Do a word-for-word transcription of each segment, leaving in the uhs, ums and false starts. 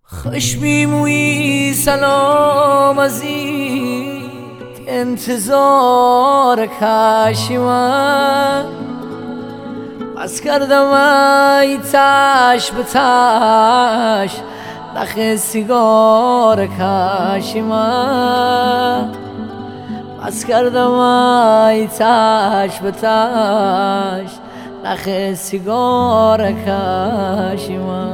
خوش میمویی سلام عزیز انتظار کاشیما بس کردم ای تاش به تاش نخ سیگار کاشیما بس کردم ای تاش به تاش نخ سیگار کاشیما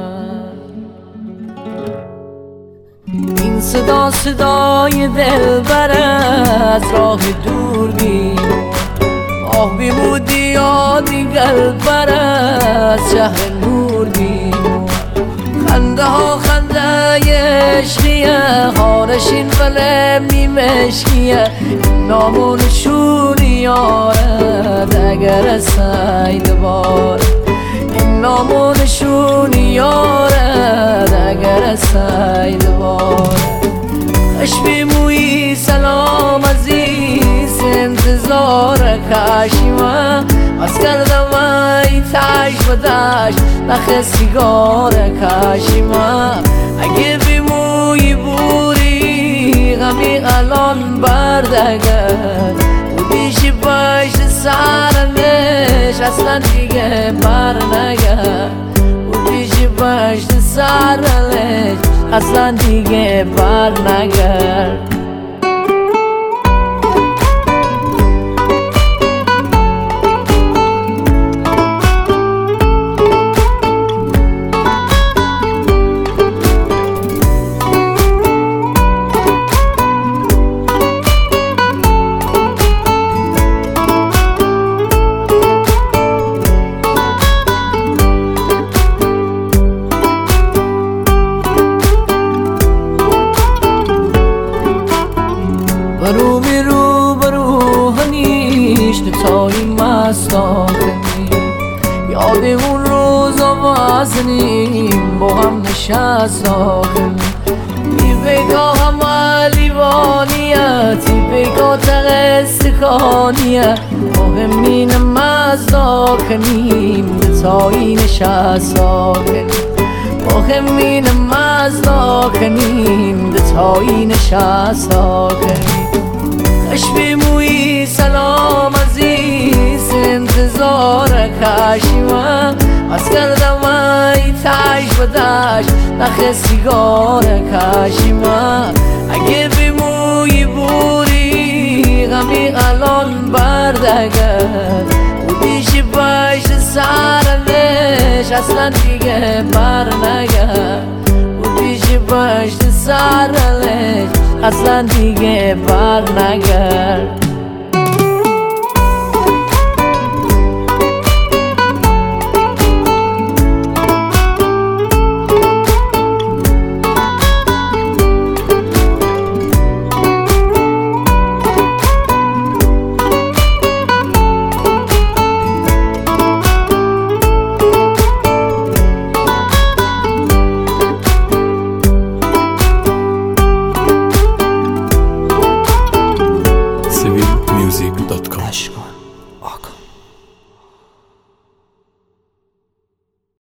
این صدا صدای دلبر از راه دور بیم آه بیمودی یادی قلبر از شهر نور بیم خنده ها خنده عشقیه خارشین وله میمشکیه نامون شونی یارد اگر سید بار نامون شونی یارد اگر سید بار خوش بیمویی سلام عزیز انتظار کاشیما بس کردم ای تاش و داش نخ سیگار کاشیما اگه بیمویی بوری غمی الان بردگر بودیشی پشت سرنش اصلا دیگه بر نگر بودیشی پشت سرنش اصلا دیگه بر نگر برو میرو برو هنیشت تا این مستا کنی یاد اون روزا وزنیم با هم نشستا کنی ای بگاه همه لیوانیت ای بگاه تغستکانیت مهمین مزدا کنیم تا این نشستا کنیم مهمین مزدا کنیم تا این نشستا کنیم خوش بیمویی سلام عزیز انتظار کاشیما بس کردم ای تاش و داش نخ سیگار کاشیما اگه بیمویی بوری غمی الان بردگر بودیشی پشت سرنش اصلا دیگه بر نگر بودیشی پشت سرنش اصلا دیگه بر نگر